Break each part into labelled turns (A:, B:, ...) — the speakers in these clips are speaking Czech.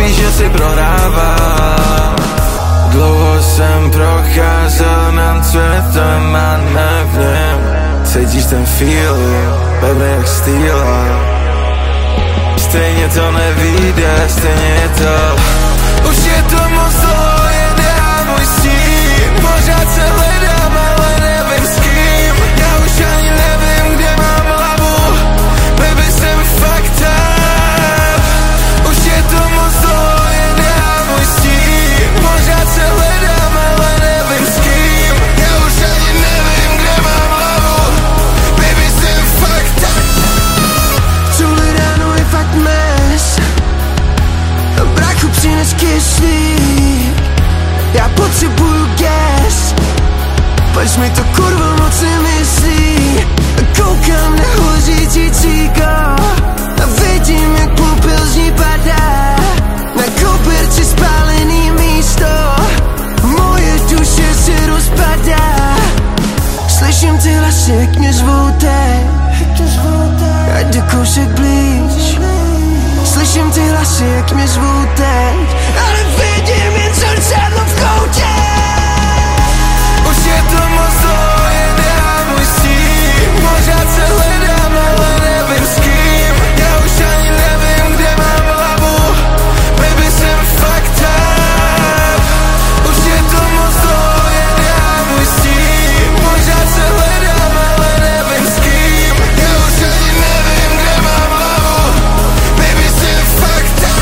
A: víš, že si prohrával. Dlouho jsem procházel nad světem a nevím. Cítíš ten feeling, baby, jak stýla. Stejně to nevíde, stejně je to. Už je to moc dlouho, jen já můj stín. Pořád se hledám, ale nevím s kým. Já už ani nevím, kde mám hlavu. Baby, jsem fucked up. Už je to moc dlouho, jen já můj stín. Pořád se hledám, ale nevím s kým. Já už ani nevím, kde mám hlavu. Baby, jsem fucked up.
B: Tohle ráno je fakt mes. Bráchu, přines kyslík. Já potřebuju gas. Pač mi to kurva moc nemyslí. Koukám na hořící cíko a vidím, jak popel z ní padá. Na koberci spálený místo. Moje duše se rozpadá. Slyším ty hlasy, jak mě zvou teď. Ať jde kousek blíž. Slyším ty hlasy, jak mě zvou teď. Ale vidím jen zrcadlo v koutě.
A: Už je to moc dlouho, jen já můj stín. Pořád se hledám, ale nevím s kým. Já už ani nevím, kde mám hlavu. Baby, jsem fucked up. Už je to moc dlouho, jen já můj stín. Pořád se hledám, ale nevím s kým. Já už ani nevím, kde mám hlavu. Baby, jsem fucked up.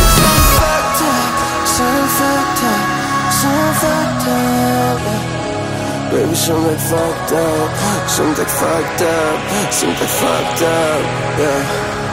B: Jsem fucked up. Jsem fucked up. Baby, jsem tak fucked up. Jsem tak fucked up. Jsem tak fucked up. Yeah.